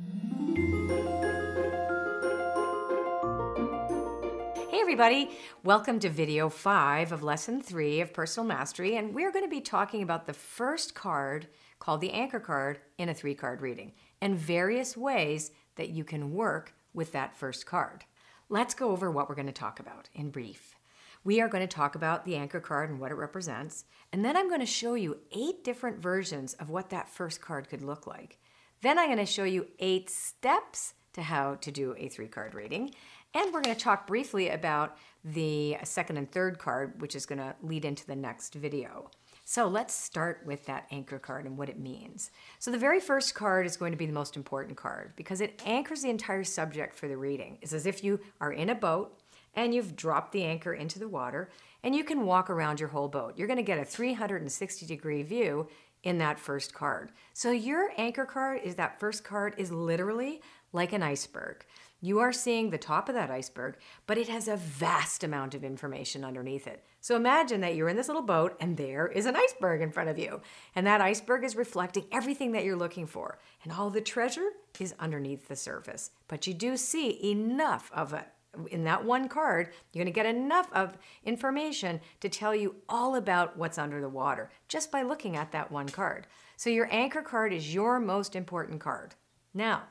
Hey everybody, welcome to video 5 of lesson 3 of Personal Mastery, and we're going to be talking about the first card called the anchor card in a 3-card reading and various ways that you can work with that first card. Let's go over what we're going to talk about in brief. We are going to talk about the anchor card and what it represents, and then I'm going to show you 8 different versions of what that first card could look like. Then I'm going to show you 8 steps to how to do a 3-card reading. And we're going to talk briefly about the second and third card, which is going to lead into the next video. So let's start with that anchor card and what it means. So the very first card is going to be the most important card because it anchors the entire subject for the reading. It's as if you are in a boat and you've dropped the anchor into the water and you can walk around your whole boat. You're going to get a 360-degree view in that first card. So your anchor card is that first card is literally like an iceberg. You are seeing the top of that iceberg, but it has a vast amount of information underneath it. So imagine that you're in this little boat and there is an iceberg in front of you. And that iceberg is reflecting everything that you're looking for. And all the treasure is underneath the surface. But you do see enough of it. In that one card, you're going to get enough of information to tell you all about what's under the water just by looking at that one card. So your anchor card is your most important card. Now,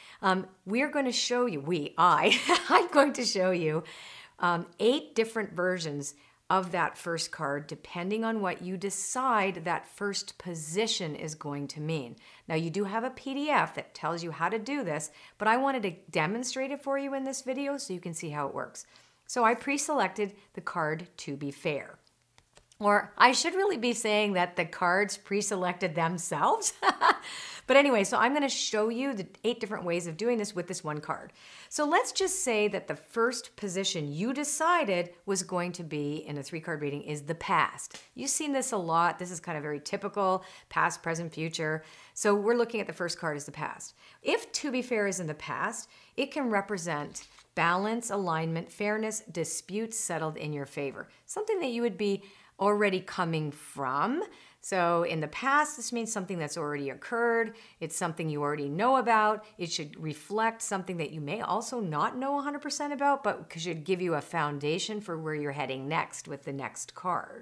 we're going to show you, I'm going to show you 8 different versions of that first card depending on what you decide that first position is going to mean. Now you do have a PDF that tells you how to do this, but I wanted to demonstrate it for you in this video so you can see how it works. So I pre-selected the card To Be Fair. Or I should really be saying that the cards pre-selected themselves. But anyway, so I'm going to show you the 8 different ways of doing this with this one card. So let's just say that the first position you decided was going to be in a 3-card reading is the past. You've seen this a lot. This is kind of very typical, past, present, future. So we're looking at the first card as the past. If To Be Fair is in the past, it can represent balance, alignment, fairness, disputes settled in your favor. Something that you would be already coming from. So in the past, this means something that's already occurred. It's something you already know about. It should reflect something that you may also not know 100% about, but should give you a foundation for where you're heading next with the next card.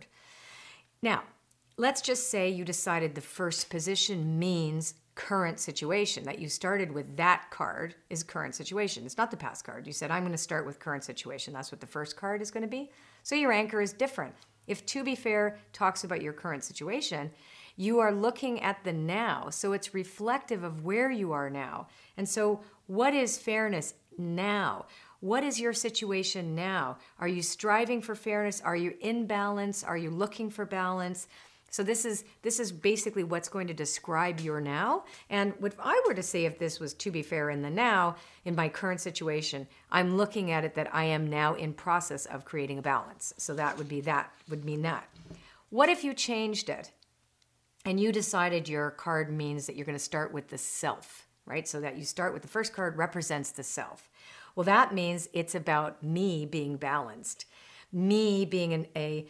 Now, let's just say you decided the first position means current situation, that you started with that card is current situation. It's not the past card. You said, I'm going to start with current situation. That's what the first card is going to be. So your anchor is different. If To Be Fair talks about your current situation, you are looking at the now. So it's reflective of where you are now. And so what is fairness now? What is your situation now? Are you striving for fairness? Are you in balance? Are you looking for balance? So this is basically what's going to describe your now. And if I were to say if this was To Be Fair in the now, in my current situation, I'm looking at it that I am now in process of creating a balance. So that would mean that. What if you changed it and you decided your card means that you're going to start with the self, right? So that you start with the first card represents the self. Well, that means it's about me being balanced, me being a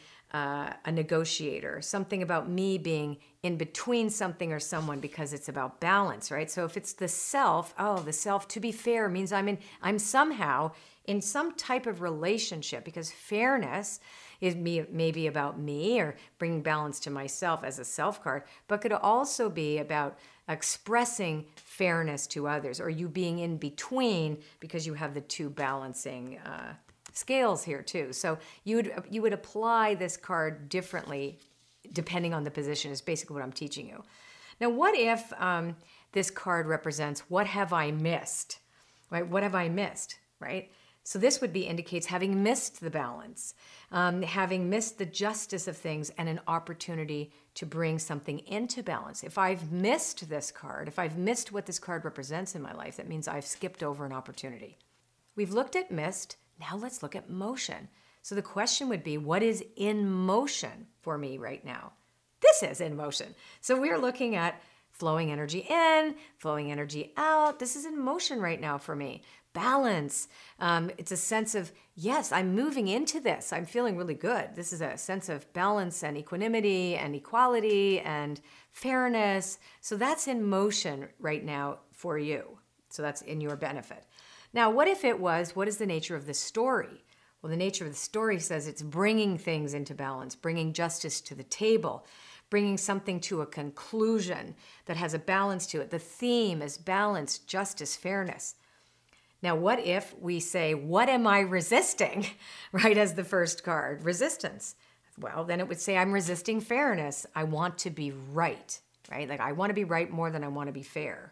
negotiator, something about me being in between something or someone because it's about balance, right? So if it's the self, the self, To Be Fair means I'm somehow in some type of relationship because fairness is maybe about me or bringing balance to myself as a self card, but could also be about expressing fairness to others or you being in between because you have the two balancing scales here too. So you would apply this card differently depending on the position is basically what I'm teaching you. Now, what if this card represents what have I missed, right? What have I missed, right? So this would be indicates having missed the balance, having missed the justice of things and an opportunity to bring something into balance. If I've missed this card, if I've missed what this card represents in my life, that means I've skipped over an opportunity. We've looked at missed. Now let's look at motion. So the question would be, what is in motion for me right now? This is in motion. So we're looking at flowing energy in, flowing energy out. This is in motion right now for me. Balance. It's a sense of, yes, I'm moving into this. I'm feeling really good. This is a sense of balance and equanimity and equality and fairness. So that's in motion right now for you. So that's in your benefit. Now, what if it was, what is the nature of the story? Well, the nature of the story says it's bringing things into balance, bringing justice to the table, bringing something to a conclusion that has a balance to it. The theme is balance, justice, fairness. Now, what if we say, what am I resisting, right, as the first card? Resistance. Well, then it would say, I'm resisting fairness. I want to be right, right? Like I want to be right more than I want to be fair.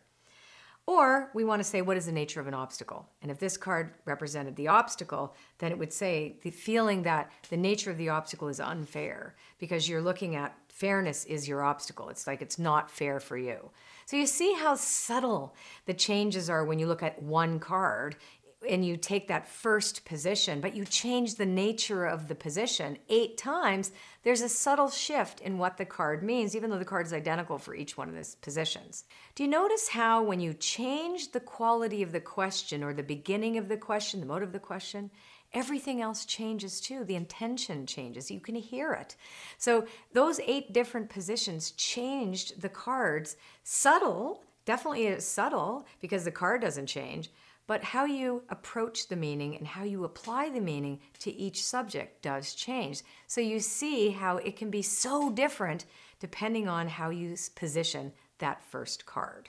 Or we want to say, what is the nature of an obstacle? And if this card represented the obstacle, then it would say the feeling that the nature of the obstacle is unfair because you're looking at fairness is your obstacle. It's like it's not fair for you. So you see how subtle the changes are when you look at one card and you take that first position, but you change the nature of the position 8 times, there's a subtle shift in what the card means, even though the card is identical for each one of these positions. Do you notice how when you change the quality of the question or the beginning of the question, the motive of the question, everything else changes too. The intention changes. You can hear it. So those 8 different positions changed the cards. Subtle, definitely it's subtle because the card doesn't change, but how you approach the meaning and how you apply the meaning to each subject does change. So you see how it can be so different depending on how you position that first card.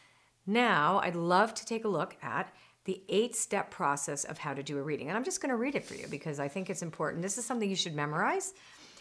Now, I'd love to take a look at the 8-step process of how to do a reading. And I'm just going to read it for you because I think it's important. This is something you should memorize.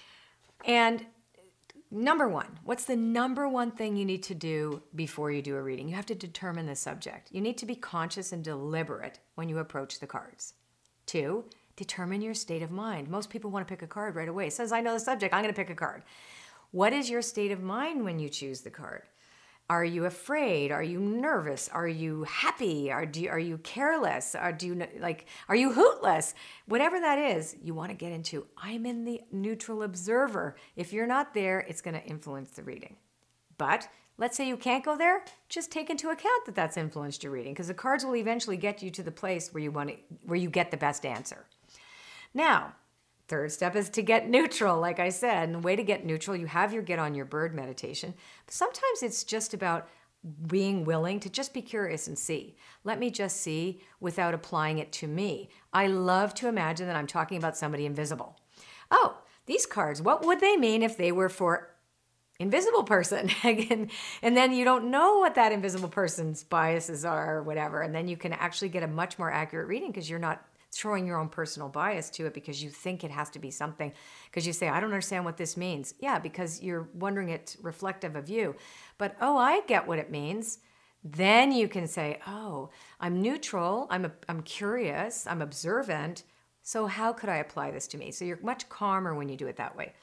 And number 1, what's the number 1 thing you need to do before you do a reading? You have to determine the subject. You need to be conscious and deliberate when you approach the cards. 2, determine your state of mind. Most people want to pick a card right away. It says, I know the subject, I'm going to pick a card. What is your state of mind when you choose the card? Are you afraid? Are you nervous? Are you happy? Are you careless? Are you hootless? Whatever that is, you want to get into, I'm in the neutral observer. If you're not there, it's going to influence the reading. But let's say you can't go there, just take into account that that's influenced your reading because the cards will eventually get you to the place where you get the best answer. Now, 3rd step is to get neutral, like I said. And the way to get neutral, you have your get on your bird meditation. But sometimes it's just about being willing to just be curious and see. Let me just see without applying it to me. I love to imagine that I'm talking about somebody invisible. Oh, these cards, what would they mean if they were for invisible person? And then you don't know what that invisible person's biases are or whatever. And then you can actually get a much more accurate reading because you're not throwing your own personal bias to it because you think it has to be something because you say, I don't understand what this means. Yeah, because you're wondering it's reflective of you. But, oh, I get what it means. Then you can say, oh, I'm neutral, I'm curious, I'm observant. So how could I apply this to me? So you're much calmer when you do it that way.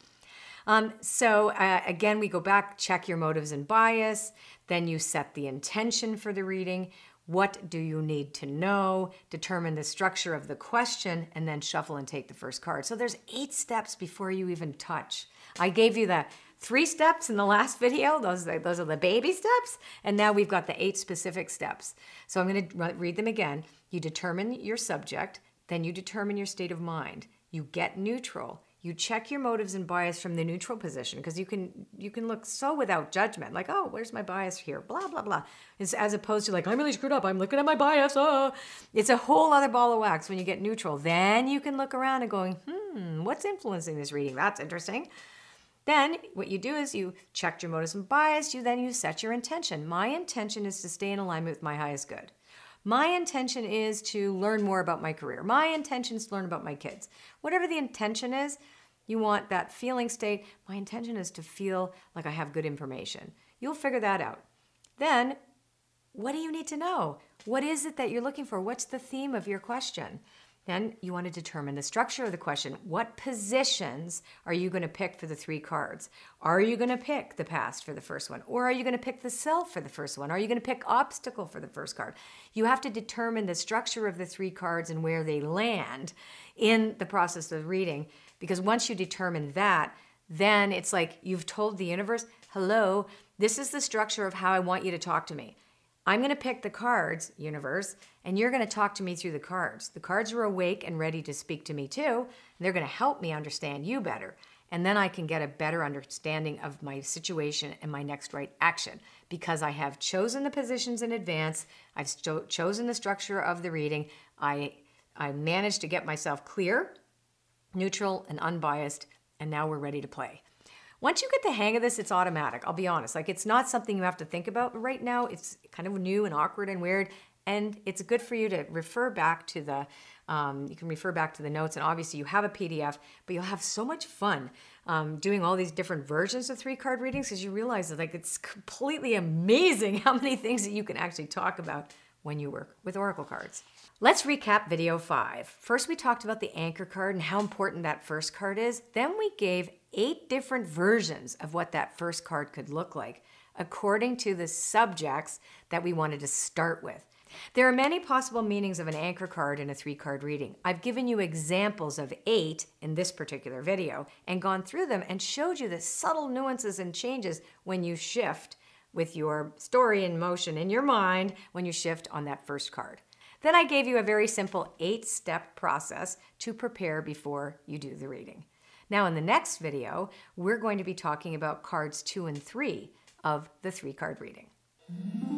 Again, we go back, check your motives and bias. Then you set the intention for the reading. What do you need to know? Determine the structure of the question, and then shuffle and take the first card. So there's 8 steps before you even touch. I gave you the 3 steps in the last video. Those are the baby steps. And now we've got the 8 specific steps. So I'm going to read them again. You determine your subject, then you determine your state of mind. You get neutral. You check your motives and bias from the neutral position because you can look so without judgment, like, oh, where's my bias here? Blah, blah, blah. As opposed to like, I'm really screwed up. I'm looking at my bias. Oh, it's a whole other ball of wax when you get neutral. Then you can look around and going, what's influencing this reading? That's interesting. Then what you do is you check your motives and bias. You set your intention. My intention is to stay in alignment with my highest good. My intention is to learn more about my career. My intention is to learn about my kids. Whatever the intention is, you want that feeling state. My intention is to feel like I have good information. You'll figure that out. Then, what do you need to know? What is it that you're looking for? What's the theme of your question? Then you want to determine the structure of the question. What positions are you going to pick for the 3 cards? Are you going to pick the past for the first one? Or are you going to pick the self for the first one? Are you going to pick obstacle for the first card? You have to determine the structure of the 3 cards and where they land in the process of reading. Because once you determine that, then it's like you've told the universe, hello, this is the structure of how I want you to talk to me. I'm going to pick the cards, universe, and you're going to talk to me through the cards. The cards are awake and ready to speak to me too, and they're going to help me understand you better. And then I can get a better understanding of my situation and my next right action because I have chosen the positions in advance. I've chosen the structure of the reading. I managed to get myself clear, neutral, and unbiased, and now we're ready to play. Once you get the hang of this, it's automatic. I'll be honest. Like, it's not something you have to think about right now. It's kind of new and awkward and weird, and it's good for you to refer back to the, you can refer back to the notes, and obviously you have a PDF, but you'll have so much fun doing all these different versions of 3-card readings, because you realize that, like, it's completely amazing how many things that you can actually talk about when you work with Oracle cards. Let's recap video 5. First, we talked about the anchor card and how important that first card is. Then we gave 8 different versions of what that first card could look like, according to the subjects that we wanted to start with. There are many possible meanings of an anchor card in a 3-card reading. I've given you examples of 8 in this particular video and gone through them and showed you the subtle nuances and changes when you shift with your story in motion in your mind when you shift on that first card. Then I gave you a very simple 8-step process to prepare before you do the reading. Now in the next video, we're going to be talking about cards 2 and 3 of the 3-card reading.